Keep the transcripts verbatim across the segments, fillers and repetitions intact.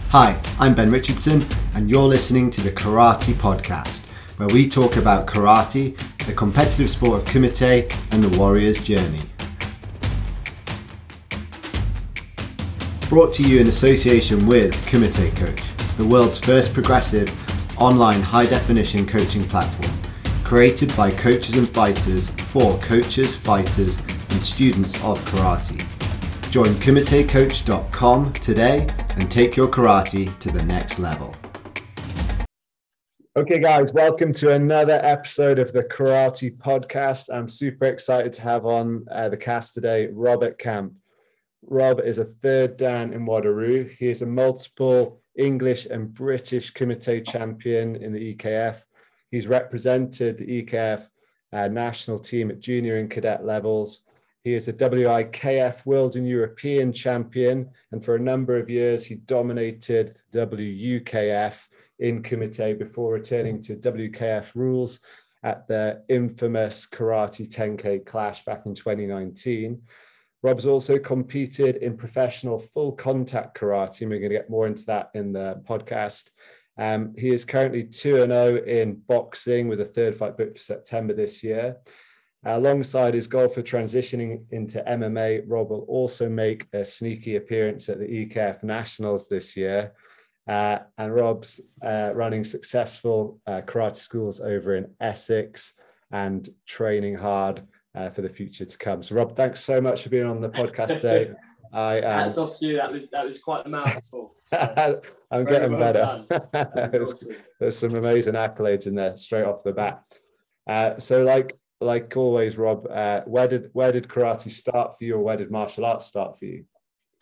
Hi, I'm Ben Richardson, and you're listening to the Karate Podcast, where we talk about karate, the competitive sport of kumite, and the warrior's journey. Brought to you in association with Kumite Coach, the world's first progressive online high-definition coaching platform, created by coaches and fighters for coaches, fighters, and students of karate. Join kumite coach dot com today and take your karate to the next level. Okay, guys, welcome to another episode of the Karate Podcast. I'm super excited to have on uh, the cast today, Robert Camp. Rob is a third Dan in Wadaroo. He is a multiple English and British Kumite champion in the E K F. He's represented the E K F uh, national team at junior and cadet levels. He is a W I K F World and European champion, and for a number of years he dominated W U K F in Kumite before returning to W K F rules at the infamous Karate ten K Clash back in twenty nineteen. Rob's also competed in professional full contact karate, and we're going to get more into that in the podcast. Um, he is currently two and oh in boxing with a third fight booked for September this year. Uh, alongside his goal for transitioning into M M A, Rob will also make a sneaky appearance at the E K F Nationals this year. Uh, and Rob's uh, running successful uh, karate schools over in Essex and training hard uh, for the future to come. So, Rob, thanks so much for being on the podcast today. I, um, Hats off to you. That was that was quite a mouthful. So I'm getting well better. there's, awesome. there's some amazing accolades in there straight off the bat. Uh, so, like. Like always, Rob, uh, where did where did karate start for you, or where did martial arts start for you?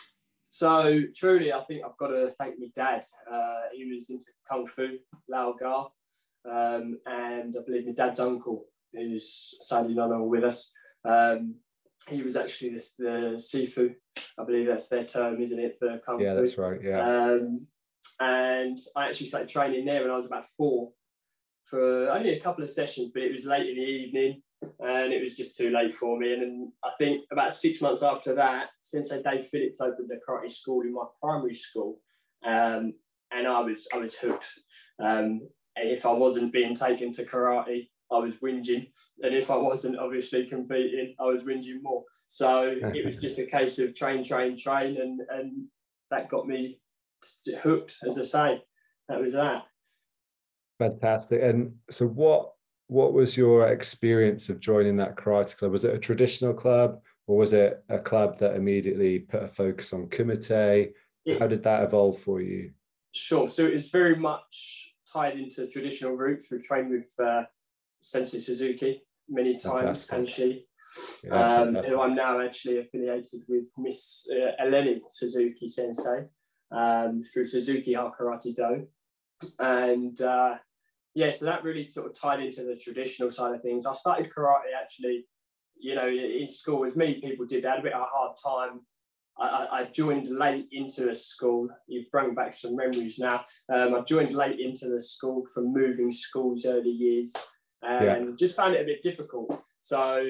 So truly, I think I've got to thank my dad. Uh, he was into kung fu, Lao Ga, um, and I believe my dad's uncle, who's sadly no longer with us. Um, he was actually the, the Sifu. I believe that's their term, isn't it, for kung yeah, fu? Yeah, that's right. Yeah. Um, and I actually started training there when I was about four, for only a couple of sessions, but it was late in the evening. And it was just too late for me. And then I think about six months after that, Sensei Dave Phillips opened a karate school in my primary school, um, and I was I was hooked. Um, and if I wasn't being taken to karate, I was whinging, and if I wasn't obviously competing, I was whinging more. So it was just a case of train, train, train, and and that got me hooked. As I say, that was that. Fantastic. And so, what? What was your experience of joining that karate club? Was it a traditional club, or was it a club that immediately put a focus on kumite? How did that evolve for you? Sure. So it's very much tied into traditional roots. We've trained with uh, Sensei Suzuki many times, Hanshi, yeah, um, who I'm now actually affiliated with Miss uh, Eleni Suzuki Sensei um, through Suzuki Art Karate Do. And uh, yeah, so that really sort of tied into the traditional side of things. I started karate actually, you know, in school, as many people did. I had a bit of a hard time. I, I joined late into a school. You've brought back some memories now. Um, I joined late into the school from moving schools early years, and yeah. just found it a bit difficult. So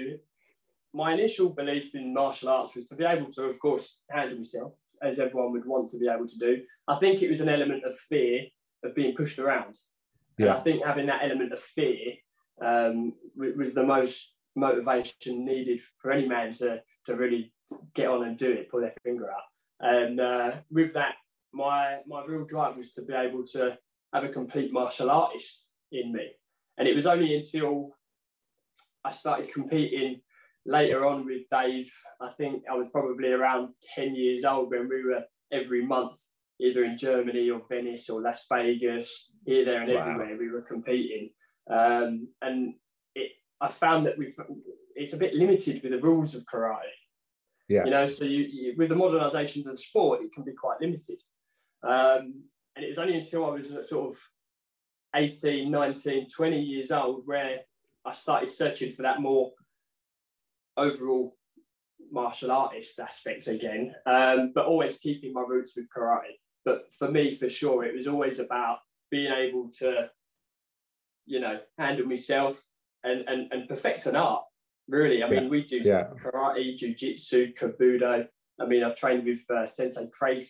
my initial belief in martial arts was to be able to, of course, handle myself, as everyone would want to be able to do. I think it was an element of fear of being pushed around. Yeah. And I think having that element of fear um, was the most motivation needed for any man to, to really get on and do it, pull their finger out. And uh, with that, my my real drive was to be able to have a complete martial artist in me. And it was only until I started competing later on with Dave, I think I was probably around ten years old, when we were every month either in Germany or Venice or Las Vegas, here, there and wow. everywhere we were competing. Um, and it, I found that we've, it's a bit limited with the rules of karate. Yeah. You know, so you, you, with the modernisation of the sport, it can be quite limited. Um, and it was only until I was sort of eighteen, nineteen, twenty years old where I started searching for that more overall martial artist aspect again, um, but always keeping my roots with karate. But for me, for sure, it was always about being able to, you know, handle myself and, and, and perfect an art, really. I mean, yeah. we do yeah. karate, jiu-jitsu, kabuto. I mean, I've trained with uh, Sensei Craig Phillips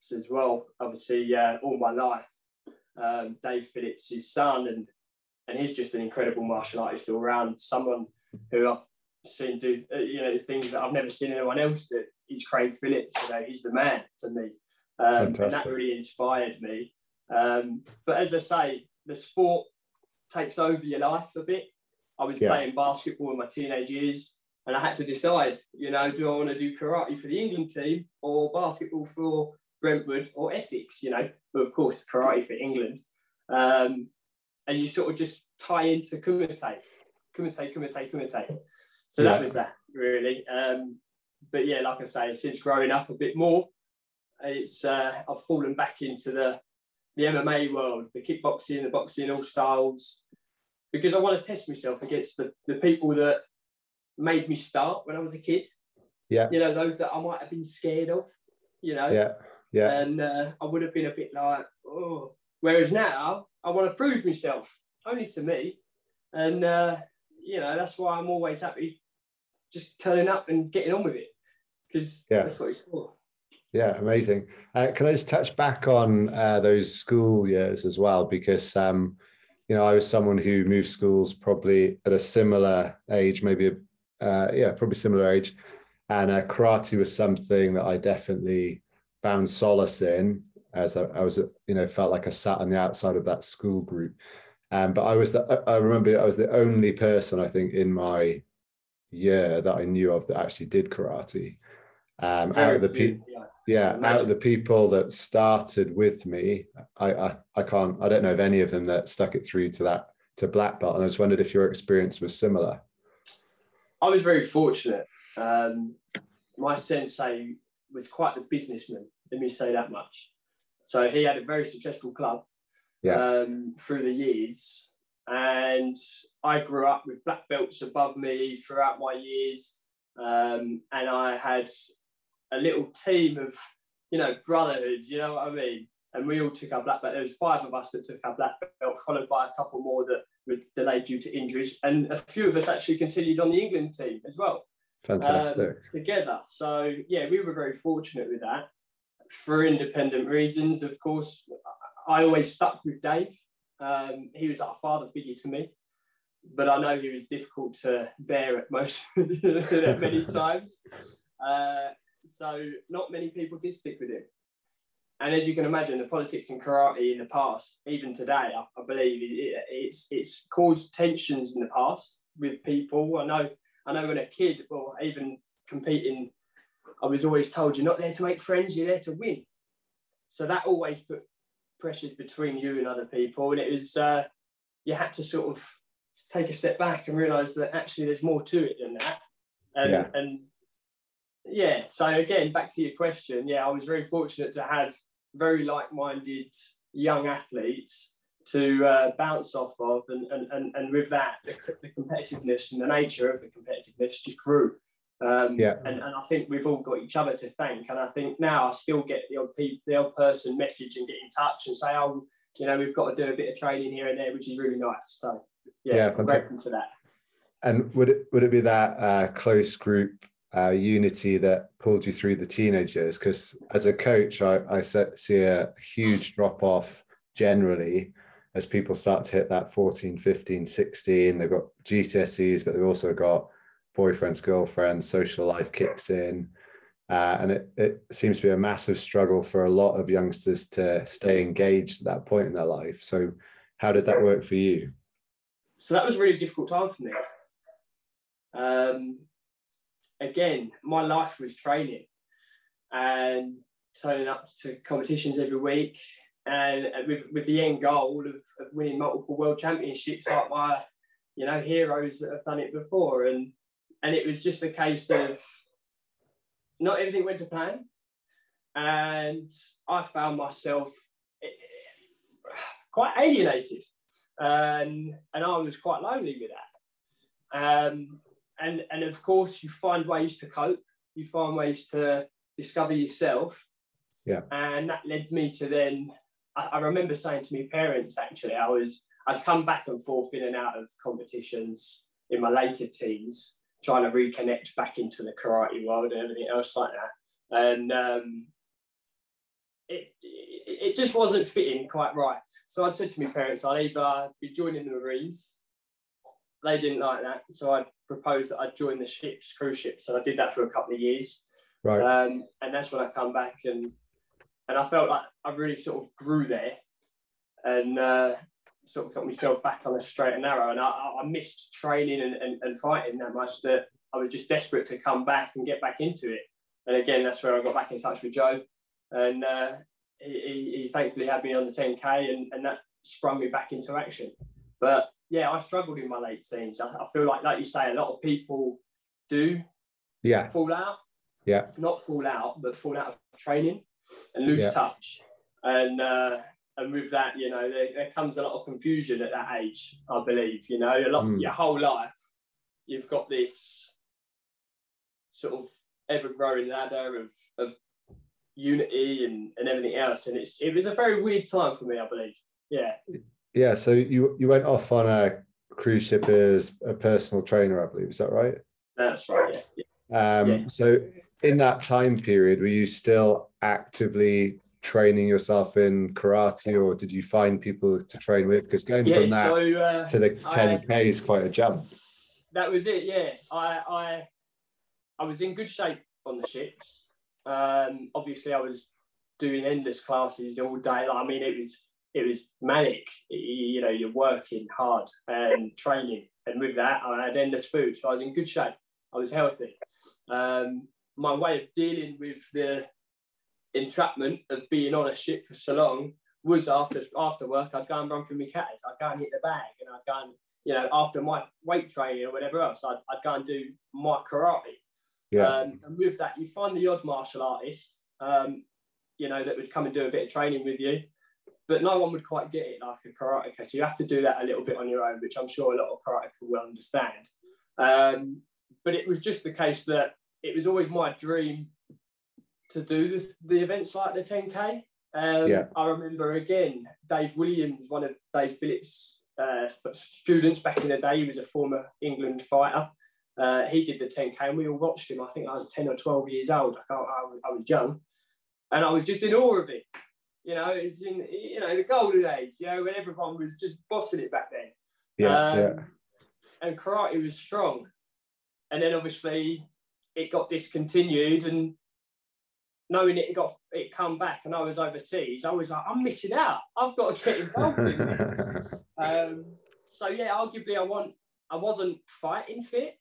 Phillips as well, obviously uh, all my life. Um, Dave Phillips, his son, and and he's just an incredible martial artist all around. Someone who I've seen do uh, you know things that I've never seen anyone else do. He's Craig Phillips, you know, he's the man to me, um, and that really inspired me. Um, but as I say, the sport takes over your life a bit. I was yeah. playing basketball in my teenage years, and I had to decide, you know, do I want to do karate for the England team or basketball for Brentwood or Essex, you know, but of course, karate for England. Um, and you sort of just tie into kumite, kumite, kumite, kumite. So yeah. that was that, really. Um, but yeah, like I say, since growing up a bit more, it's uh, I've fallen back into the, the M M A world, the kickboxing, the boxing, all styles, because I want to test myself against the, the people that made me start when I was a kid. Yeah. You know, those that I might have been scared of, you know. Yeah. Yeah. And uh, I would have been a bit like, oh. Whereas now, I want to prove myself, only to me. And, uh, you know, that's why I'm always happy just turning up and getting on with it, because yeah. that's what it's for. Yeah, amazing. Uh, can I just touch back on uh, those school years as well? Because, um, you know, I was someone who moved schools probably at a similar age, maybe, uh, yeah, probably similar age. And uh, karate was something that I definitely found solace in, as I, I was, you know, felt like I sat on the outside of that school group. Um, but I was, the, I remember I was the only person, I think, in my year that I knew of that actually did karate. Um, out of the people, yeah, yeah out of the people that started with me, I, I, I can't, I don't know of any of them that stuck it through to that, to black belt. And I just wondered if your experience was similar. I was very fortunate. Um, my sensei was quite a businessman, let me say that much. So he had a very successful club yeah. um, through the years. And I grew up with black belts above me throughout my years. Um, and I had a little team of, you know, brotherhood, you know what I mean? And we all took our black belt. There was five of us that took our black belt, followed by a couple more that were delayed due to injuries. And a few of us actually continued on the England team as well. Fantastic. Um, together. So, yeah, we were very fortunate with that. For independent reasons, of course, I always stuck with Dave. Um, he was like a father figure to me. But I know he was difficult to bear at most, at many times. Uh, so not many people did stick with him. And as you can imagine, the politics in karate in the past, even today, I, I believe it, it's it's caused tensions in the past with people. I know, I know when a kid, or even competing, I was always told you're not there to make friends, you're there to win. So that always put pressures between you and other people. And it was, uh, you had to sort of take a step back and realise that actually there's more to it than that. And yeah. and yeah, so again, back to your question, yeah, I was very fortunate to have very like-minded young athletes to uh, bounce off of, and, and, and, and with that, the, the competitiveness and the nature of the competitiveness just grew. Um, yeah. and, and I think we've all got each other to thank. And I think now I still get the odd, pe- the odd person message and get in touch and say, oh, you know, we've got to do a bit of training here and there, which is really nice. So yeah, yeah I'm grateful for that. And would it, would it be that uh, close group Uh, unity that pulled you through the teenage years? Because as a coach, I, I see a huge drop off generally as people start to hit that fourteen, fifteen, sixteen. They've got G C S Es, but they've also got boyfriends, girlfriends, social life kicks in. Uh, and it, it seems to be a massive struggle for a lot of youngsters to stay engaged at that point in their life. So how did that work for you? So that was a really difficult time for me. Um, Again, my life was training and turning up to competitions every week, and with, with the end goal of, of winning multiple world championships like my, you know, heroes that have done it before. And and it was just a case of not everything went to plan. And I found myself quite alienated. Um, and I was quite lonely with that. Um, And, and of course, you find ways to cope. You find ways to discover yourself. Yeah. And that led me to then, I, I remember saying to my parents, actually, I was, I'd come back and forth in and out of competitions in my later teens, trying to reconnect back into the karate world and everything else like that. And um, it, it it just wasn't fitting quite right. So I said to my parents, I'd either be joining the Marines. They didn't like that, so I proposed that I'd join the ships, cruise ships, and I did that for a couple of years. Right. Um, and that's when I come back, and and I felt like I really sort of grew there, and uh, sort of got myself back on the straight and narrow. And I, I missed training and, and, and fighting that much that I was just desperate to come back and get back into it. And again, that's where I got back in touch with Joe, and uh, he, he, he thankfully had me on the ten K, and, and that sprung me back into action. But yeah, I struggled in my late teens. I, I feel like, like you say, a lot of people do yeah. fall out. Yeah. Not fall out, but fall out of training and lose yeah. touch. And uh, and with that, you know, there, there comes a lot of confusion at that age, I believe. You know, a lot mm. your whole life, you've got this sort of ever-growing ladder of, of unity and, and everything else. And it's it was a very weird time for me, I believe. Yeah. Yeah, so you you went off on a cruise ship as a personal trainer, I believe. Is that right? That's right. Yeah. Um, yeah. So in that time period, were you still actively training yourself in karate, or did you find people to train with? Because going yeah, from that so, uh, to the ten K is quite a jump. That was it. Yeah, I I I was in good shape on the ships. Um, obviously, I was doing endless classes all day. I mean, it was. It was manic. You know, you're working hard and training, and with that, I had endless food, so I was in good shape. I was healthy. Um, my way of dealing with the entrapment of being on a ship for so long was after after work, I'd go and run through my caddies. I'd go and hit the bag, and I'd go and, you know, after my weight training or whatever else, I'd, I'd go and do my karate. Yeah. Um, and with that, you find the odd martial artist, um, you know, that would come and do a bit of training with you. But no one would quite get it like a karateka. So you have to do that a little bit on your own, which I'm sure a lot of karateka will understand. Um, but it was just the case that it was always my dream to do this, the events like the ten K. Um, yeah. I remember, again, Dave Williams, one of Dave Phillips' uh, students back in the day. He was a former England fighter. Uh, he did the ten K, and we all watched him. I think I was ten or twelve years old. I, can't, I, was, I was young. And I was just in awe of it. You know, it's in, you know, the golden age, you know, when everyone was just bossing it back then. Yeah, um, yeah. And karate was strong. And then obviously it got discontinued, and knowing it got it come back and I was overseas, I was like, I'm missing out. I've got to get involved in this. um, so yeah, arguably I want I wasn't fighting fit,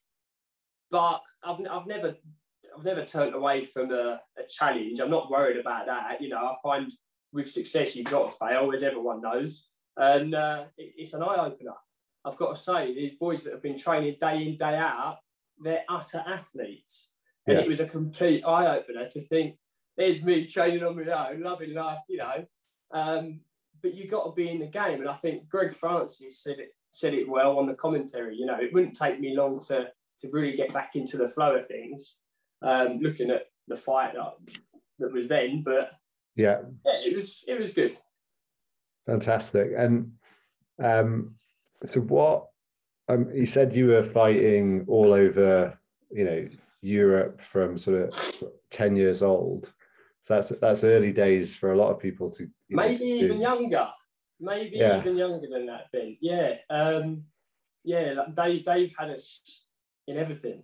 but I've I've never I've never turned away from a, a challenge. I'm not worried about that. You know, I find with success, you've got to fail, as everyone knows. And uh, it, it's an eye-opener. I've got to say, these boys that have been training day in, day out, they're utter athletes. And yeah. It was a complete eye-opener to think, there's me training on my own, loving life, you know. Um, but you've got to be in the game. And I think Greg Francis said it, said it well on the commentary. You know, it wouldn't take me long to, to really get back into the flow of things. Um, looking at the fight that, that was then, but yeah, yeah, it was it was good. Fantastic. And um, so what? Um, you said you were fighting all over, you know, Europe from sort of ten years old. So that's that's early days for a lot of people to maybe know, to even younger, maybe yeah. even younger than that. Then yeah, um, yeah. Like Dave, Dave had us in everything.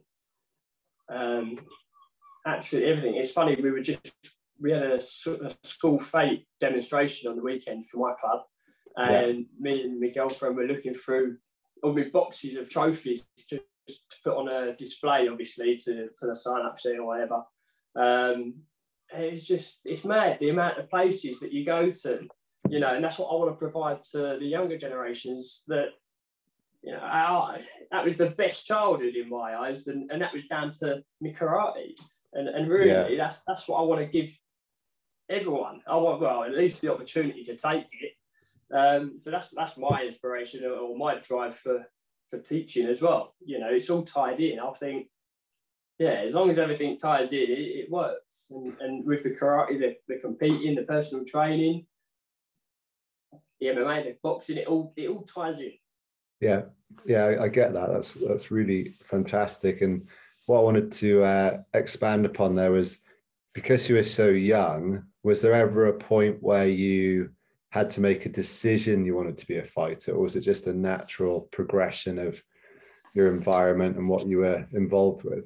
Um, Absolutely everything. It's funny, we were just, we had a, a school fete demonstration on the weekend for my club, and yeah. me and my girlfriend were looking through all my boxes of trophies to, to put on a display, obviously, to for the sign-up sheet or whatever. Um, it's just, it's mad, the amount of places that you go to, you know, and that's what I want to provide to the younger generations, that, you know, I, that was the best childhood in my eyes, and, and that was down to my karate. And, and really, yeah. that's that's what I want to give everyone. I want, well, at least the opportunity to take it. Um, so that's that's my inspiration, or my drive for, for teaching as well. You know, it's all tied in. I think, yeah, as long as everything ties in, it, it works. And, and with the karate, the, the competing, the personal training, the M M A, the boxing, it all it all ties in. Yeah, yeah, I, I get that. That's that's really fantastic. And what I wanted to uh, expand upon there was, because you were so young, was there ever a point where you had to make a decision you wanted to be a fighter, or was it just a natural progression of your environment and what you were involved with?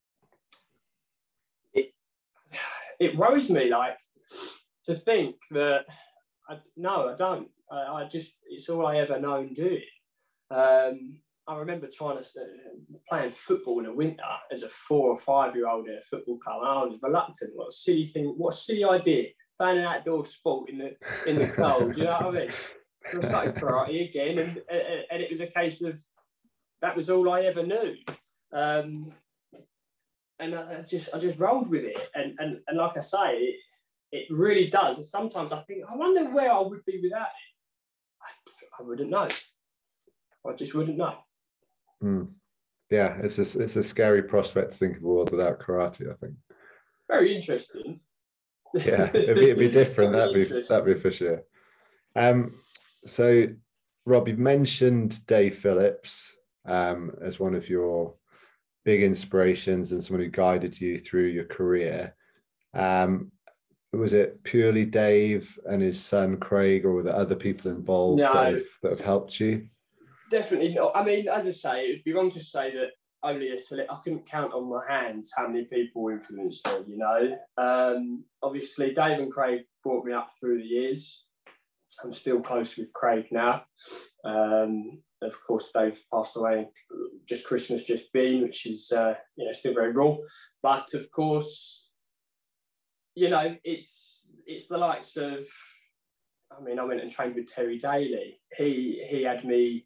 It, it worries me, like, to think that, I, no, I don't. I, I just, it's all I ever known doing. Um, I remember trying to uh, playing football in the winter as a four or five year old in a football club. And I was reluctant. What a silly thing! What a silly idea! Playing an outdoor sport in the in the cold. You know what I mean? So I started karate again, and and it was a case of that was all I ever knew. Um, and I just I just rolled with it. And and and like I say, it, it really does. And sometimes I think, I wonder where I would be without it. I, I wouldn't know. I just wouldn't know. Mm. Yeah, it's just it's a scary prospect to think of a world without karate, I think. Very interesting. Yeah, it'd be, it'd be different. that'd be that'd be for sure. Um, so Rob, you mentioned Dave Phillips um, as one of your big inspirations and someone who guided you through your career. Um, was it purely Dave and his son Craig, or were there other people involved no, that, have, that have helped you? Definitely not. I mean, as I say, it'd be wrong to say that only a select. I couldn't count on my hands how many people influenced me. You know, um, obviously Dave and Craig brought me up through the years. I'm still close with Craig now. Um, of course, Dave passed away just Christmas just been, which is uh, you know still very raw. But of course, you know, it's it's the likes of. I mean, I went and trained with Terry Daly. He he had me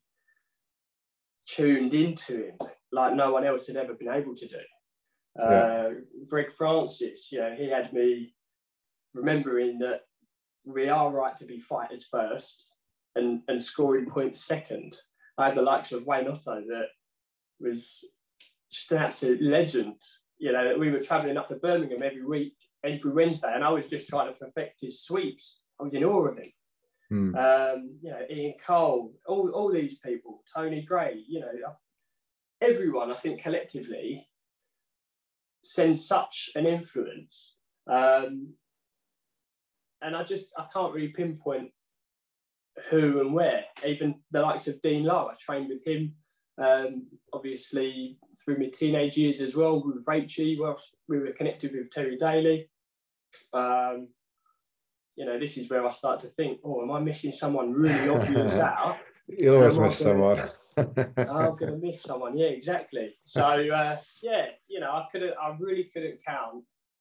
tuned into him like no one else had ever been able to do. Uh, yeah. Greg Francis, you know, he had me remembering that we are right to be fighters first and, and scoring points second. I had the likes of Wayne Otto that was just an absolute legend. You know, we were travelling up to Birmingham every week, every Wednesday, and I was just trying to perfect his sweeps. I was in awe of him. Hmm. Um, you know, Ian Cole, all, all these people, Tony Gray, you know, everyone, I think, collectively sends such an influence. Um, and I just, I can't really pinpoint who and where. Even the likes of Dean Lowe, I trained with him, um, obviously, through my teenage years as well, with Rachie, whilst we were connected with Terry Daly. Um, You know, this is where I start to think, oh, am I missing someone really obvious out? You always miss someone. I'm going to miss someone. Yeah, exactly. So, uh, yeah, you know, I couldn't, I really couldn't count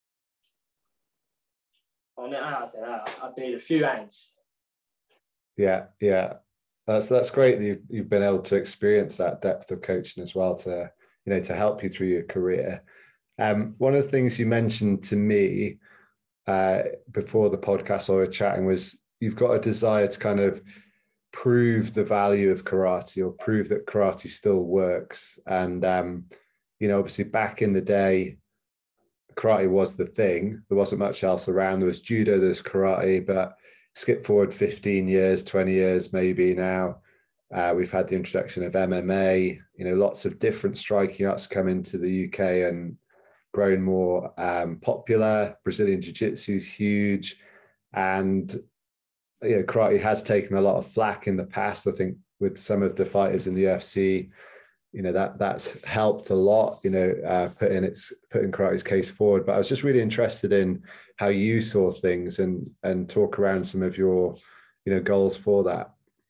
on it. I don't know. I'd need a few hands. Yeah, yeah. That's that's great that you've, you've been able to experience that depth of coaching as well to, you know, to help you through your career. Um, one of the things you mentioned to me uh, before the podcast while we were chatting was you've got a desire to kind of prove the value of karate or prove that karate still works. And, um, you know, obviously back in the day, karate was the thing. There wasn't much else around. There was judo, there's karate, but skip forward fifteen years, twenty years, maybe now. Uh, we've had the introduction of M M A, you know, lots of different striking arts come into the U K and grown more um, popular. Brazilian Jiu-Jitsu is huge. And, you know, karate has taken a lot of flack in the past. I think with some of the fighters in the U F C, you know, that that's helped a lot, you know, uh, putting its putting karate's case forward. But I was just really interested in how you saw things and and talk around some of your, you know, goals for that.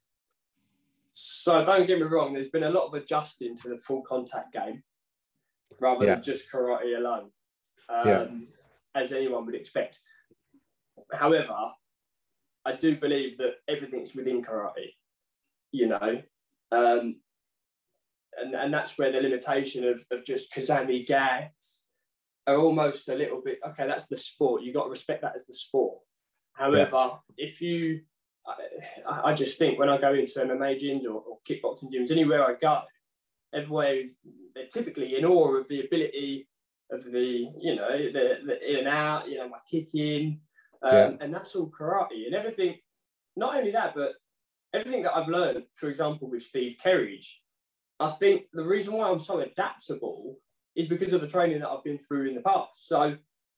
So don't get me wrong, there's been a lot of adjusting to the full contact game rather yeah. than just karate alone, um, yeah. as anyone would expect. However, I do believe that everything's within karate, you know, um, and, and that's where the limitation of, of just Kazami gags are almost a little bit, okay, that's the sport. You've got to respect that as the sport. However, yeah. if you, I, I just think when I go into M M A gyms or, or kickboxing gyms, anywhere I go, everywhere is, they're typically in awe of the ability of the, you know, the, the in and out, you know, my kicking, um, yeah. and that's all karate and everything. Not only that, but everything that I've learned, for example, with Steve Kerridge, I think the reason why I'm so adaptable is because of the training that I've been through in the past. So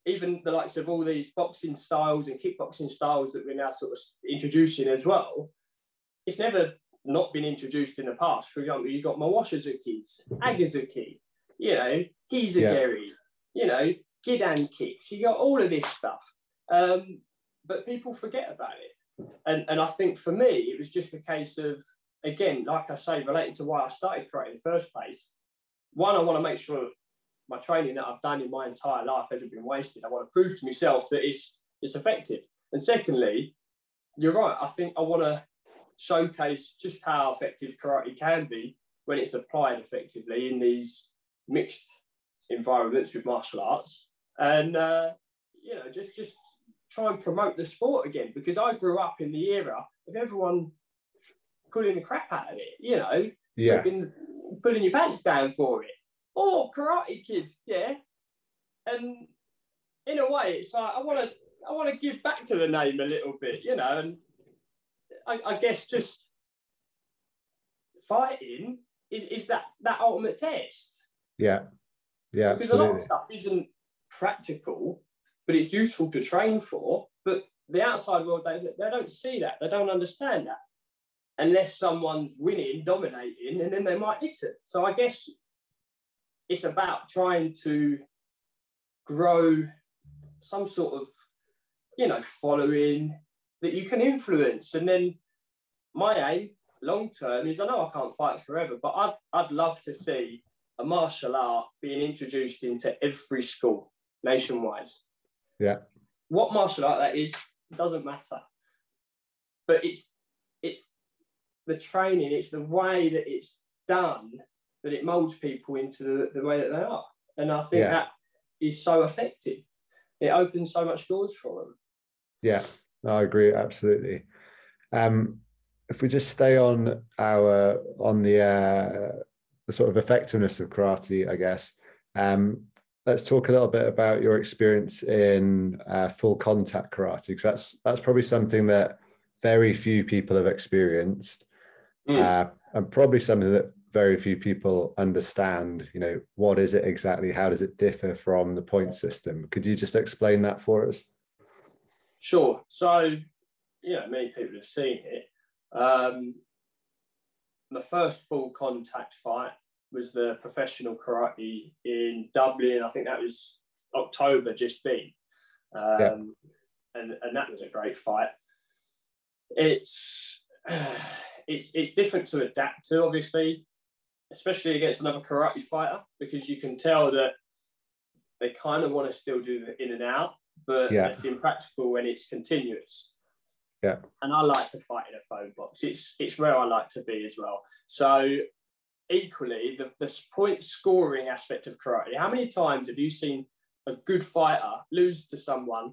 even the likes of all these boxing styles and kickboxing styles that we're now sort of introducing as well, it's never not been introduced in the past. For example, you've got Mawashizuki's, Agazuki, you know, Hizagiri, yeah. you know, Gidan kicks. You got all of this stuff. Um, but people forget about it. And, and I think for me, it was just a case of, again, like I say, related to why I started karate in the first place. One, I want to make sure my training that I've done in my entire life hasn't been wasted. I want to prove to myself that it's, it's effective. And secondly, you're right. I think I want to showcase just how effective karate can be when it's applied effectively in these mixed environments with martial arts. And, uh, you know, just, just try and promote the sport again, because I grew up in the era of everyone pulling the crap out of it, you know, yeah. putting, pulling your pants down for it. Oh, Karate Kid, yeah. And in a way, it's like I want to, I want to give back to the name a little bit, you know. And I, I guess just fighting is, is that that ultimate test. Yeah, yeah. Because absolutely. a lot of stuff isn't practical, but it's useful to train for. But the outside world, they they don't see that, they don't understand that, unless someone's winning, dominating, and then they might listen. So I guess it's about trying to grow some sort of, you know, following that you can influence. And then my aim long term is, I know I can't fight forever, but I'd, I'd love to see a martial art being introduced into every school nationwide. Yeah. What martial art that is, doesn't matter. But it's it's the training, it's the way that it's done that it molds people into the, the way that they are. And I think yeah. that is so effective. It opens so much doors for them. Yeah, I agree, absolutely. Um, if we just stay on our, on the, uh, the sort of effectiveness of karate, I guess, um, let's talk a little bit about your experience in uh, full contact karate, because that's, that's probably something that very few people have experienced. Mm. Uh, and probably something that very few people understand. You know, what is it exactly? How does it differ from the point system? Could you just explain that for us? Sure. So, you know, many people have seen it. Um, the first full contact fight was the professional karate in Dublin. I think that was October just been. Um, yeah. and, and that was a great fight. It's, it's, it's different to adapt to, obviously, especially against another karate fighter, because you can tell that they kind of want to still do the in and out, but yeah. it's impractical when it's continuous. Yeah. And I like to fight in a phone box. It's it's where I like to be as well. So equally, the, the point scoring aspect of karate, how many times have you seen a good fighter lose to someone,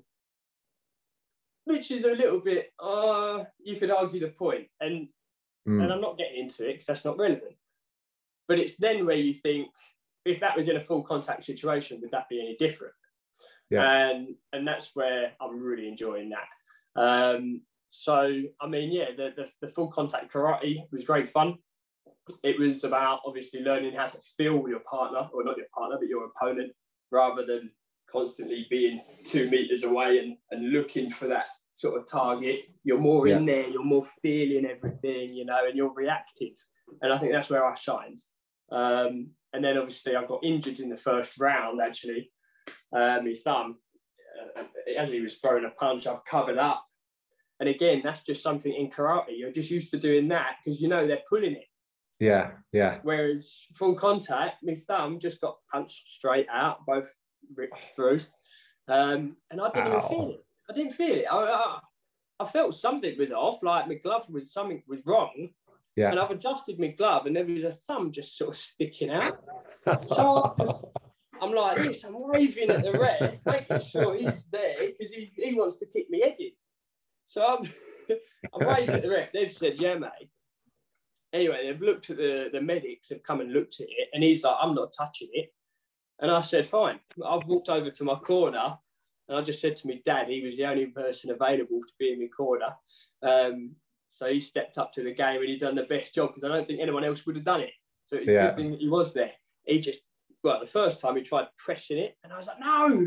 which is a little bit, uh, you could argue the point. And, mm. and I'm not getting into it because that's not relevant. But it's then where you think, if that was in a full contact situation, would that be any different? Yeah. And and that's where I'm really enjoying that. Um, so, I mean, yeah, the, the, the full contact karate was great fun. It was about obviously learning how to feel with your partner, or not your partner, but your opponent, rather than constantly being two meters away and, and looking for that sort of target. You're more yeah. in there, you're more feeling everything, you know, and you're reactive. And I think that's where I shined. Um, and then obviously I got injured in the first round, actually. Uh, my thumb, uh, as he was throwing a punch, I've covered up. And again, that's just something in karate. You're just used to doing that because you know they're pulling it. Yeah, yeah. Whereas full contact, my thumb just got punched straight out, both ripped through. Um, and I didn't Ow. even feel it. I didn't feel it. I, I, I felt something was off, like my glove was, something was wrong. Yeah. And I've adjusted my glove and there was a thumb just sort of sticking out. So I'm like this, I'm waving at the ref, making sure he's there because he, he wants to kick me head in. So I'm, I'm waving at the ref. They've said, yeah, mate. Anyway, they've looked at the, the medics, have come and looked at it, and he's like, I'm not touching it. And I said, fine. I've walked over to my corner and I just said to my dad, he was the only person available to be in my corner. Um, so he stepped up to the game and he done the best job because I don't think anyone else would have done it. So it's yeah. a good thing that he was there. He just, well, the first time he tried pressing it and I was like, no,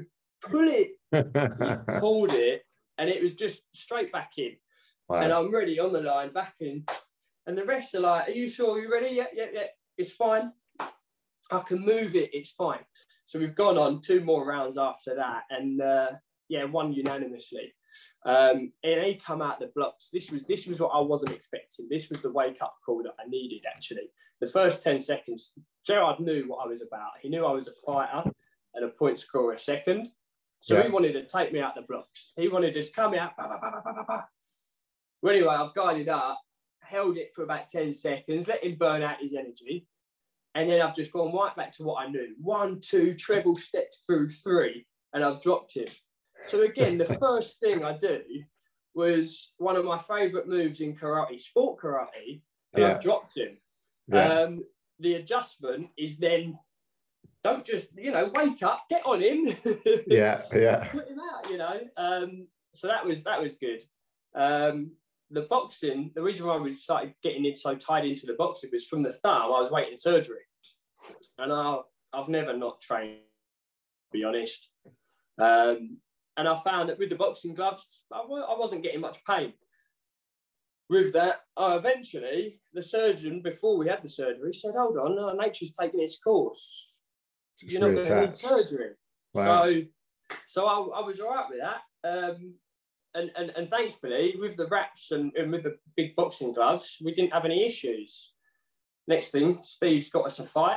pull it. He pulled it, and it was just straight back in. Wow. And I'm ready on the line, back in. And the rest are like, are you sure you're ready? Yeah, yeah, yeah. It's fine. I can move it. It's fine. So we've gone on two more rounds after that, and uh, yeah, won unanimously. Um, and he come out the blocks. This was this was what I wasn't expecting. This was the wake up call that I needed. Actually, the first ten seconds, Gerard knew what I was about. He knew I was a fighter and a point scorer second. So yeah. He wanted to take me out the blocks. He wanted to just come out. Bah, bah, bah, bah, bah, bah. Well, anyway, I've guided up, held it for about ten seconds, let him burn out his energy. And then I've just gone right back to what I knew. One, two, treble steps through three, and I've dropped him. So again, the first thing I do was one of my favourite moves in karate, sport karate, and yeah. I've dropped him. Yeah. Um, the adjustment is then, don't just, you know, wake up, get on him. yeah, yeah. Put him out, you know. Um, so that was that was good. Um, the boxing, the reason why we started getting it so tied into the boxing was from the start. I was waiting surgery, and I, I've never not trained, to be honest. Um, and I found that with the boxing gloves, I, I wasn't getting much pain. With that, I eventually, the surgeon, before we had the surgery, said, hold on, uh, nature's taking its course. You're not going to need surgery. Wow. So, so I, I was all right with that. Um, and, and, and thankfully, with the wraps and, and with the big boxing gloves, we didn't have any issues. Next thing, Steve's got us a fight.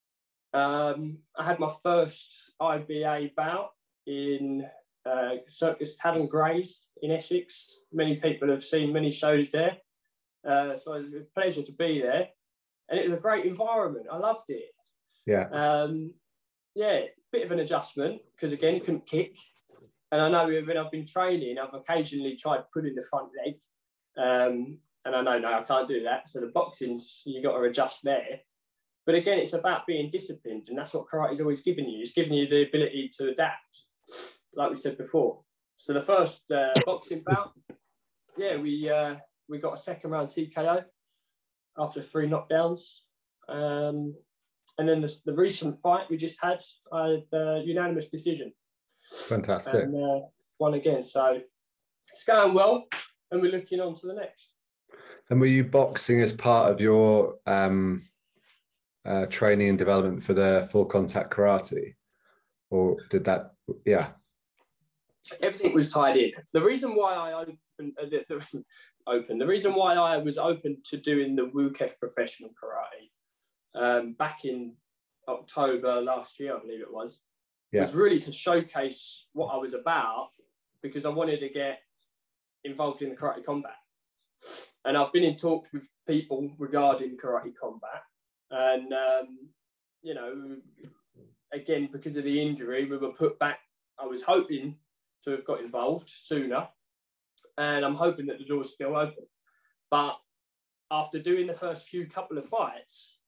Um, I had my first I B A bout in uh, Circus Tavern Grays in Essex. Many people have seen many shows there. Uh, so it was a pleasure to be there. And it was a great environment. I loved it. Yeah. Um, yeah, bit of an adjustment because, again, he couldn't kick. And I know when I've been training, I've occasionally tried pulling the front leg. Um, and I know, no, I can't do that. So the boxing's, you've got to adjust there. But again, it's about being disciplined. And that's what karate's always given you. It's giving you the ability to adapt, like we said before. So the first uh, boxing bout, yeah, we uh, we got a second round T K O after three knockdowns. Um, and then the, the recent fight we just had, I had a unanimous decision. Fantastic. And uh, won again. So it's going well, and we're looking on to the next. And were you boxing as part of your um, uh, training and development for the full contact karate? Or did that, yeah. Everything was tied in. The reason why I opened, uh, the, the, open, the reason why I was open to doing the W K F professional karate um, back in October last year, I believe it was, yeah. was really to showcase what I was about, because I wanted to get involved in the karate combat. And I've been in talks with people regarding karate combat. And, um, you know, again, because of the injury, we were put back. I was hoping to have got involved sooner. And I'm hoping that the door's still open. But after doing the first few couple of fights,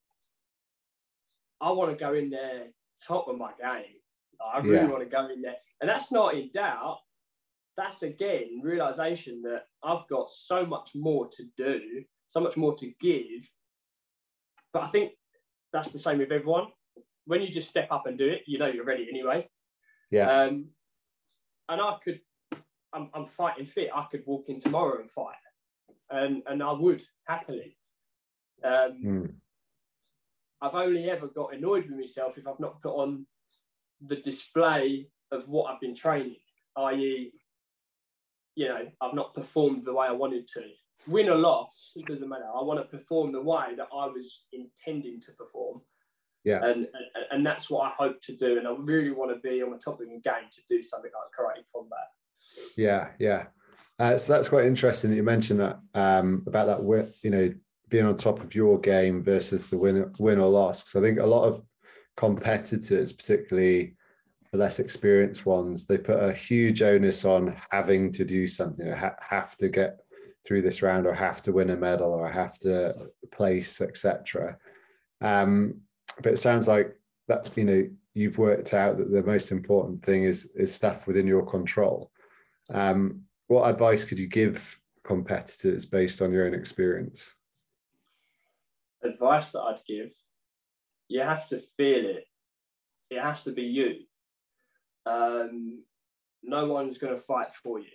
I want to go in there top of my game. I really yeah. want to go in there. And that's not in doubt. That's, again, realisation that I've got so much more to do, so much more to give. But I think that's the same with everyone. When you just step up and do it, you know you're ready anyway. Yeah. Um, and I could, I'm, I'm fighting fit. I could walk in tomorrow and fight. And, and I would, happily. Um, mm. I've only ever got annoyed with myself if I've not put on the display of what I've been training, that is, you know, I've not performed the way I wanted to. Win or loss, it doesn't matter. I want to perform the way that I was intending to perform. Yeah. And, and and that's what I hope to do. And I really want to be on the top of the game to do something like karate combat. Yeah, yeah. Uh, so that's quite interesting that you mentioned that um, about that, you know, being on top of your game versus the win, win or loss. Because I think a lot of competitors, particularly the less experienced ones, they put a huge onus on having to do something, or ha- have to get through this round, or have to win a medal, or have to place, et cetera. Um, but it sounds like that, you know, you've worked out that the most important thing is is stuff within your control. Um, what advice could you give competitors based on your own experience? Advice that I'd give, you have to feel it. It has to be you. Um, no one's going to fight for you.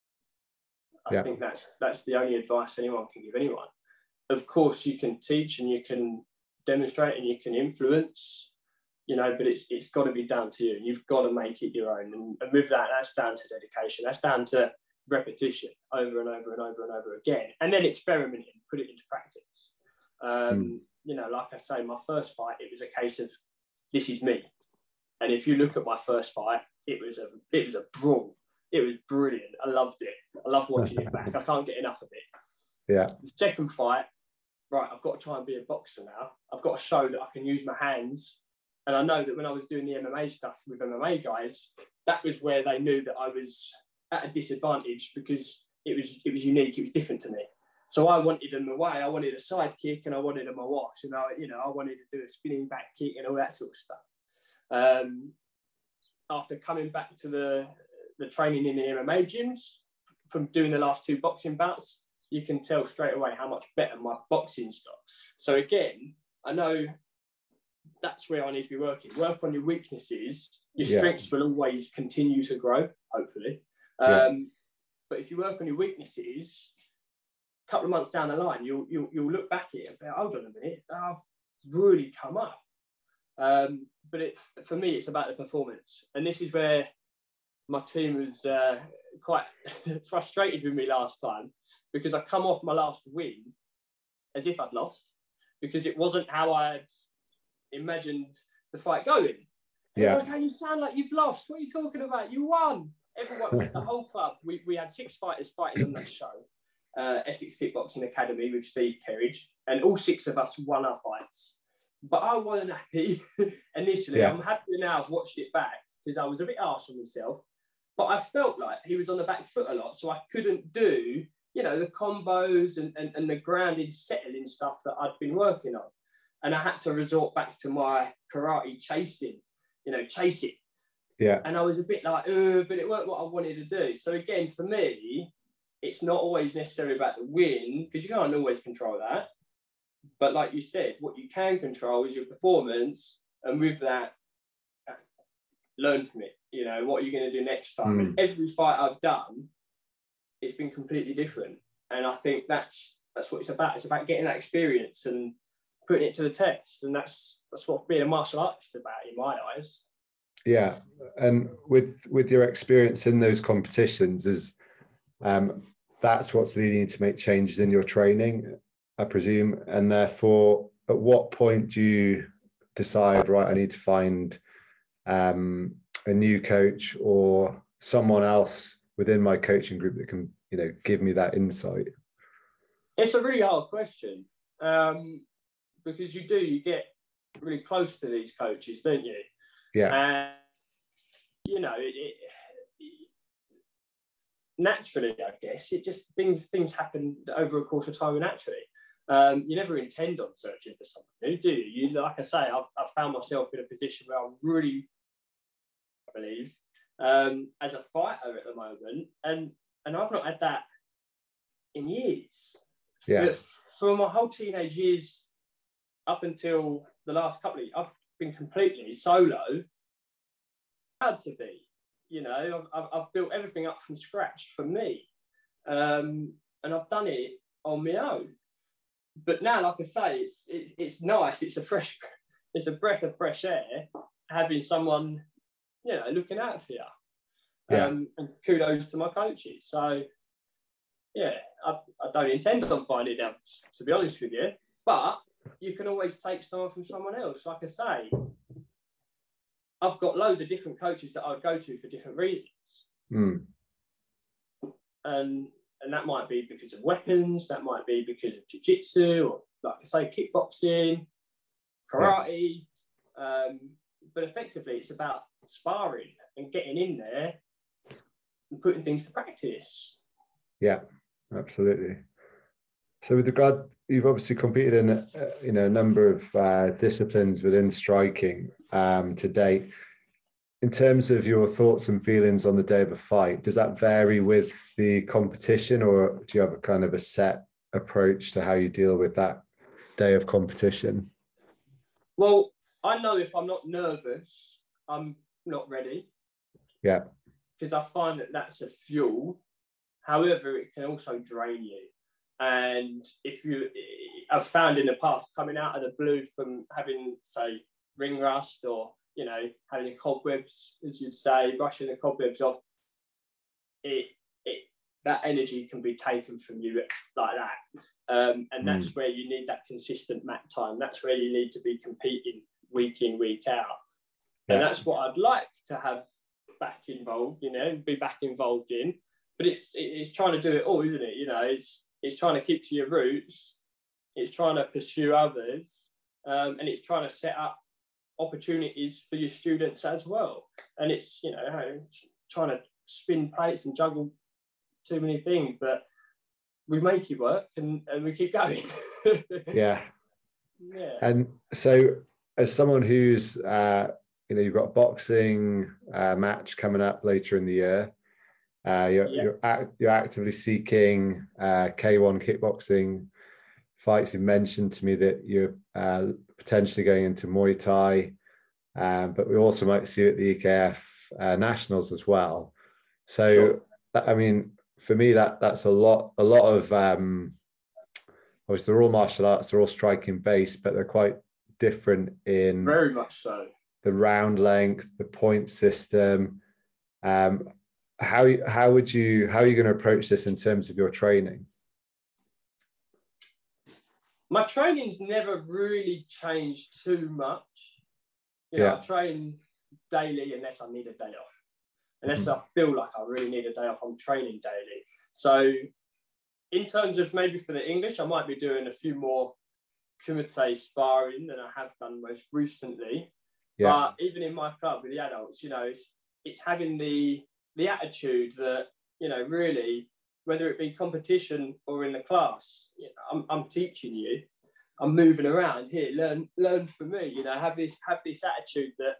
I yeah. think that's that's the only advice anyone can give anyone. Of course, you can teach and you can demonstrate and you can influence, you know, but it's it's got to be down to you. You've got to make it your own. And, and with that, that's down to dedication. That's down to repetition over and over and over and over again. And then experimenting, put it into practice. Um, mm. You know, like I say, my first fight, it was a case of, this is me. And if you look at my first fight, it was a it was a brawl. It was brilliant. I loved it. I love watching it back. I can't get enough of it. Yeah. The second fight, right, I've got to try and be a boxer now. I've got to show that I can use my hands. And I know that when I was doing the M M A stuff with M M A guys, that was where they knew that I was at a disadvantage because it was it was unique. It was different to me. So I wanted them away. I wanted a side kick and I wanted them a wash. And I, you know, I wanted to do a spinning back kick and all that sort of stuff. Um, after coming back to the the training in the M M A gyms from doing the last two boxing bouts, you can tell straight away how much better my boxing's got. So again, I know that's where I need to be working. Work on your weaknesses. Your yeah. strengths will always continue to grow, hopefully. Um, yeah. But if you work on your weaknesses, a couple of months down the line, you'll you'll, you'll look back at it and be, hold on a minute, I've really come up. Um, but it, for me, it's about the performance. And this is where my team was uh, quite frustrated with me last time because I come off my last win as if I'd lost because it wasn't how I'd imagined the fight going. Yeah. Like, you sound like you've lost. What are you talking about? You won. Everyone, the whole club, we, we had six fighters fighting on that show, uh, Essex Kickboxing Academy with Steve Kerridge, and all six of us won our fights. But I wasn't happy initially. Yeah. I'm happy now I've watched it back because I was a bit harsh on myself. But I felt like he was on the back foot a lot, so I couldn't do, you know, the combos and, and, and the grounded settling stuff that I'd been working on. And I had to resort back to my karate chasing, you know, chase it. Yeah. And I was a bit like, uh, but it weren't what I wanted to do. So again, for me, it's not always necessarily about the win because you can't always control that. But like you said, what you can control is your performance. And with that, learn from it. You know, what are you going to do next time? Mm. And every fight I've done, it's been completely different. And I think that's that's what it's about. It's about getting that experience and putting it to the test. And that's that's what being a martial artist is about in my eyes. Yeah. And with with your experience in those competitions, is um, that's what's leading you to make changes in your training, I presume. And therefore, at what point do you decide, right, I need to find um, a new coach or someone else within my coaching group that can, you know, give me that insight? It's a really hard question um, because you do, you get really close to these coaches, don't you? Yeah. And, you know, it, it, naturally, I guess, it just, things things happen over a course of time naturally. Um, you never intend on searching for something new, do you? you like I say, I've, I've found myself in a position where I'm really, I believe, um, as a fighter at the moment, and and I've not had that in years. Yeah. For, for my whole teenage years up until the last couple of years, I've been completely solo. Had to be, you know, I've, I've built everything up from scratch for me, um, and I've done it on my own. But now, like I say, it's it, it's nice. It's a fresh, it's a breath of fresh air having someone, you know, looking out for you. Yeah. Um, and kudos to my coaches. So, yeah, I, I don't intend on finding out, to be honest with you. But you can always take someone from someone else. Like I say, I've got loads of different coaches that I would go to for different reasons. Mm. And and that might be because of weapons, that might be because of jiu-jitsu, or like I say, kickboxing, karate. Yeah. Um, but effectively, it's about sparring and getting in there and putting things to practice. Yeah, absolutely. So with regard, you've obviously competed in a, you know, a number of uh, disciplines within striking um, to date. In terms of your thoughts and feelings on the day of a fight, does that vary with the competition, or do you have a kind of a set approach to how you deal with that day of competition? Well, I know if I'm not nervous, I'm not ready. Yeah. Because I find that that's a fuel. However, it can also drain you. And if you, I've found in the past, coming out of the blue from having, say, ring rust, or, you know, having the cobwebs, as you'd say, brushing the cobwebs off, it, it that energy can be taken from you like that. Um, and that's mm. where you need that consistent mat time. That's where you need to be competing week in, week out. Yeah. And that's what I'd like to have back involved, you know, be back involved in. But it's it's trying to do it all, isn't it? You know, it's it's trying to keep to your roots. It's trying to pursue others. Um, and it's trying to set up opportunities for your students as well. And it's, you know, trying to spin plates and juggle too many things, but we make it work, and, and we keep going. Yeah. Yeah. And so as someone who's, uh, you know, you've got a boxing uh, match coming up later in the year, uh, you're, yeah. you're, act, you're actively seeking uh, K one kickboxing fights. You mentioned to me that you're uh, potentially going into Muay Thai, um, but we also might see you at the E K F uh, Nationals as well. So, sure. that, I mean, for me, that that's a lot, a lot of, um, obviously they're all martial arts, they're all striking based, but they're quite different in very much so the round length, the point system. Um, how, how would you, how are you going to approach this in terms of your training? My training's never really changed too much. You know, yeah. I train daily unless I need a day off. Unless mm-hmm. I feel like I really need a day off, I'm training daily. So in terms of maybe for the English, I might be doing a few more kumite sparring than I have done most recently. Yeah. But even in my club with the adults, you know, it's, it's having the the attitude that, you know, really, whether it be competition or in the class, you know, I'm, I'm teaching you, I'm moving around here, learn learn from me, you know, have this have this attitude that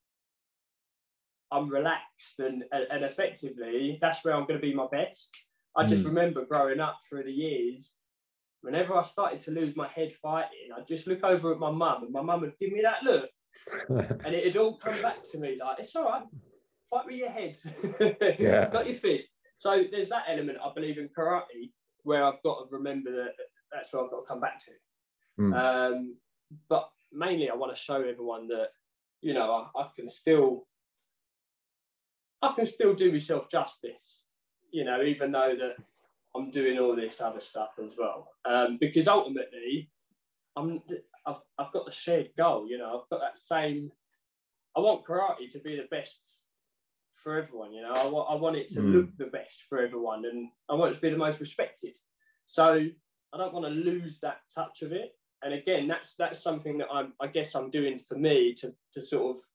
I'm relaxed, and, and effectively that's where I'm going to be my best. I just mm. remember growing up through the years, whenever I started to lose my head fighting, I'd just look over at my mum, and my mum would give me that look, and it'd all come back to me like, it's all right, fight with your head, yeah. not your fist. So there's that element, I believe, in karate, where I've got to remember that that's where I've got to come back to. Mm. Um, but mainly I want to show everyone that, you know, I, I can still, I can still do myself justice, you know, even though that I'm doing all this other stuff as well. Um, because ultimately, I'm, I've, I've got the shared goal, you know, I've got that same, I want karate to be the best for everyone, you know, I want, I want it to mm. look the best for everyone, and I want it to be the most respected. So I don't want to lose that touch of it. And again, that's that's something that I'm, I guess I'm doing for me to to sort of,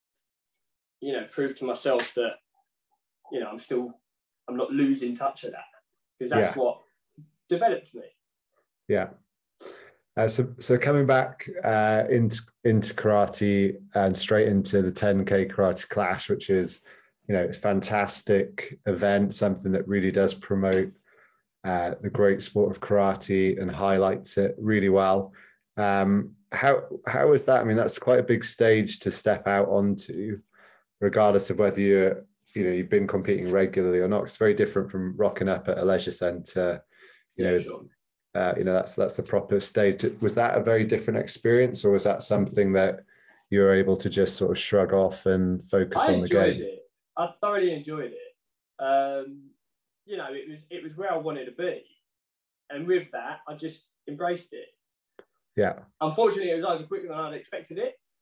you know, prove to myself that, you know, I'm still, I'm not losing touch of that, because that's yeah. what developed me. Yeah. Uh, so, so coming back uh, into into karate and straight into the ten K Karate Clash, which is, you know, a fantastic event, something that really does promote uh, the great sport of karate and highlights it really well. Um, how how is that? I mean, that's quite a big stage to step out onto, regardless of whether you're, you know, you've been competing regularly or not. It's very different from rocking up at a leisure centre. You yeah, know, sure. uh, you know, that's that's the proper stage. Was that a very different experience, or was that something that you were able to just sort of shrug off and focus I on the game? I enjoyed it. I thoroughly enjoyed it. Um, you know, it was it was where I wanted to be, and with that, I just embraced it. Yeah. Unfortunately, it was over quicker than I'd expected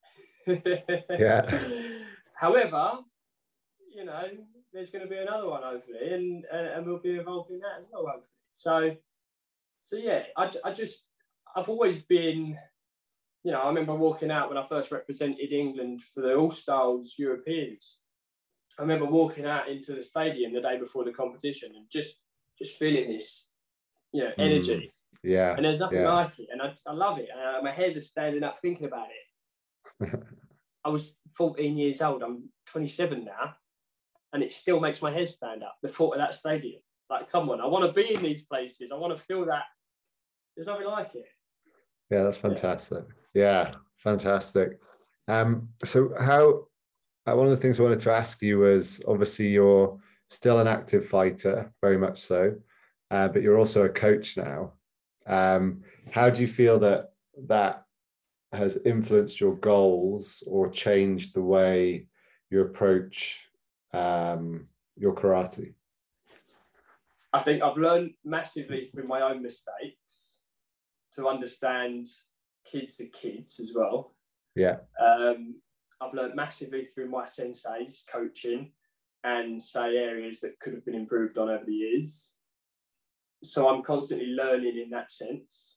it. Yeah. However, you know, there's going to be another one hopefully, and and we'll be involved in that as well hopefully. So, so yeah, I, I just I've always been, you know, I remember walking out when I first represented England for the All Stars Europeans. I remember walking out into the stadium the day before the competition and just just feeling this, you know, energy. Mm, yeah. And there's nothing yeah. like it. And I, I love it. And uh, my hairs are standing up thinking about it. I was fourteen years old. I'm twenty-seven now. And it still makes my hair stand up, the thought of that stadium. Like, come on, I want to be in these places. I want to feel that. There's nothing like it. Yeah, that's fantastic. Yeah, yeah fantastic. Um, so how... uh, one of the things I wanted to ask you was, obviously you're still an active fighter, very much so, uh, but you're also a coach now. Um, how do you feel that that has influenced your goals or changed the way you approach um, your karate? I think I've learned massively through my own mistakes to understand kids are kids as well. Yeah. Um, I've learned massively through my senseis coaching and say areas that could have been improved on over the years. So I'm constantly learning in that sense.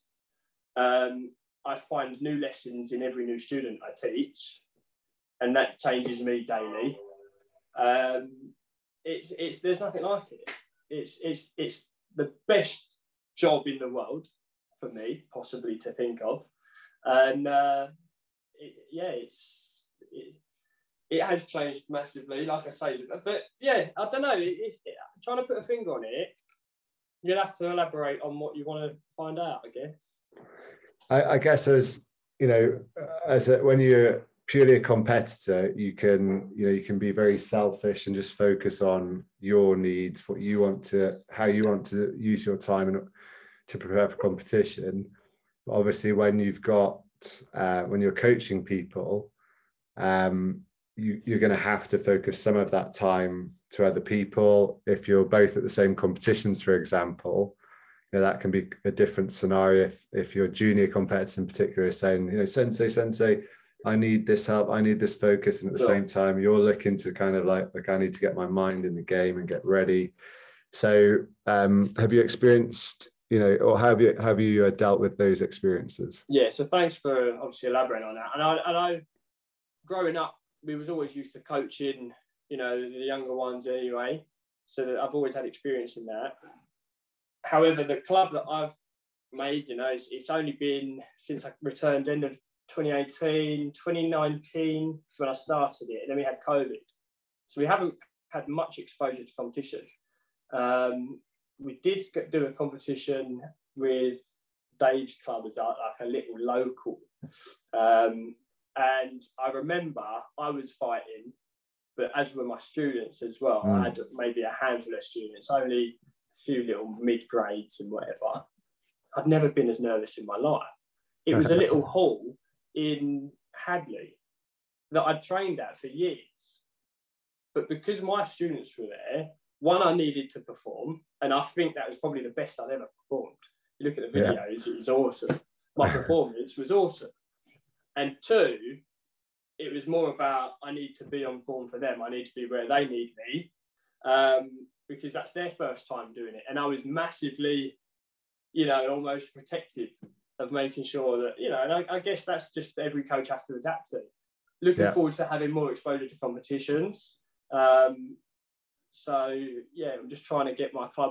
Um, I find new lessons in every new student I teach, and that changes me daily. Um, it's, it's, there's nothing like it. It's, it's, it's the best job in the world for me, possibly, to think of. And uh, it, yeah, it's it, it has changed massively, like I say. But yeah, I don't know. It, it's it, trying to put a finger on it. You'll have to elaborate on what you want to find out, I guess. I, I guess as you know, as a, when you're purely a competitor, you can you know you can be very selfish and just focus on your needs, what you want to, how you want to use your time and to prepare for competition. But obviously, when you've got uh, when you're coaching people, um, you, you're going to have to focus some of that time to other people. If you're both at the same competitions, for example, you know, that can be a different scenario. If, if your junior competitors in particular are saying, you know, sensei, sensei, I need this help, I need this focus. And at the Sure. same time, you're looking to kind of like, like, I need to get my mind in the game and get ready. So um, have you experienced, you know, or have you, have you uh, dealt with those experiences? Yeah, so thanks for obviously elaborating on that. And I, and I, growing up, we was always used to coaching, you know, the younger ones anyway. So that I've always had experience in that. However, the club that I've made, you know, it's, it's only been since I returned end of twenty eighteen, twenty nineteen is when I started it. And then we had COVID. So we haven't had much exposure to competition. Um, we did do a competition with Dave's club as like a little local. Um, and I remember I was fighting, but as were my students as well. Mm. I had maybe a handful of students, only a few little mid-grades and whatever. I'd never been as nervous in my life. It was a little hall in Hadley that I'd trained at for years. But because my students were there, one, I needed to perform, and I think that was probably the best I'd ever performed. You look at the videos, yeah. It was awesome. My performance was awesome. And two, it was more about I need to be on form for them. I need to be where they need me, um, because that's their first time doing it. And I was massively, you know, almost protective of making sure that, you know, and I, I guess that's just every coach has to adapt to. Looking yeah. forward to having more exposure to competitions. Um, so, yeah, I'm just trying to get my club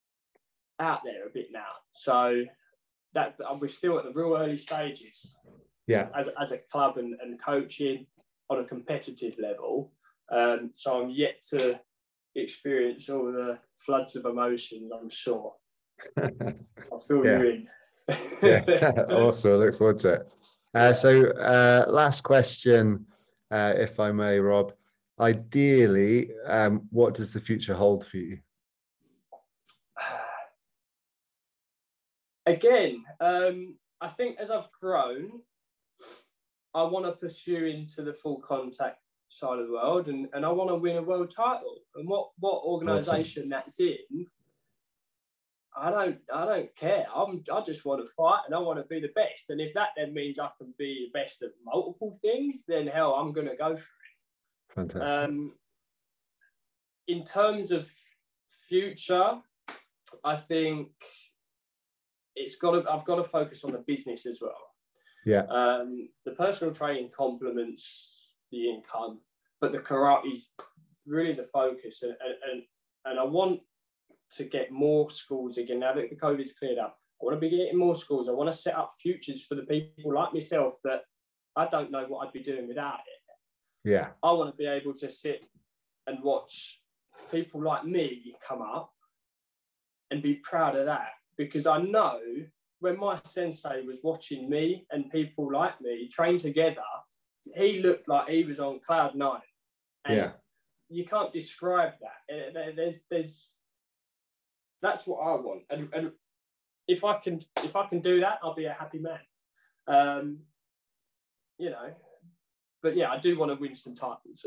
out there a bit now. So that we're still at the real early stages. Yeah, as, as a club and, and coaching on a competitive level. Um, so I'm yet to experience all the floods of emotions, I'm sure. I'll fill yeah. you in. Yeah, awesome. I look forward to it. Uh, yeah. So uh, last question, uh, if I may, Rob. Ideally, um, what does the future hold for you? Again, um, I think as I've grown, I want to pursue into the full contact side of the world, and, and I want to win a world title. And what, what organisation awesome. That's in, I don't I don't care. I'm I just want to fight and I want to be the best. And if that then means I can be the best at multiple things, then hell, I'm going to go for it. Fantastic. Um, in terms of future, I think it's got to. I've got to focus on the business as well. Yeah. Um, the personal training complements the income, but the karate is really the focus. And, and, and I want to get more schools again. Now that the COVID's cleared up, I want to be getting more schools. I want to set up futures for the people like myself that I don't know what I'd be doing without it. Yeah. I want to be able to sit and watch people like me come up and be proud of that, because I know when my sensei was watching me and people like me train together, he looked like he was on cloud nine. And yeah. you can't describe that. There's, there's, that's what I want. And, and if I can, if I can do that, I'll be a happy man. Um, you know, but yeah, I do want to win some titles.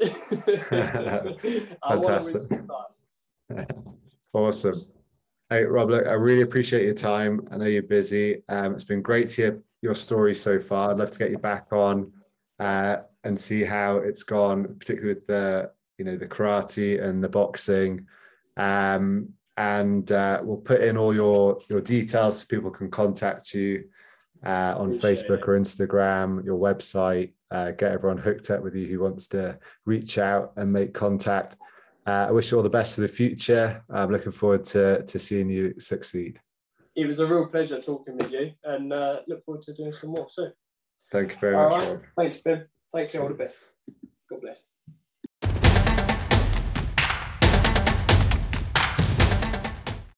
I want to win some titles. Awesome. Hey, Rob, look, I really appreciate your time. I know you're busy. Um, it's been great to hear your story so far. I'd love to get you back on uh, and see how it's gone, particularly with the, you know, the karate and the boxing. Um, and uh, we'll put in all your, your details so people can contact you uh, on Appreciate Facebook it. or Instagram, your website, uh, get everyone hooked up with you who wants to reach out and make contact. Uh, I wish you all the best for the future. I'm looking forward to, to seeing you succeed. It was a real pleasure talking with you, and uh, look forward to doing some more soon. Thank you very All much, right. Rob. Thanks, Ben. Thanks, you. All the best. God bless.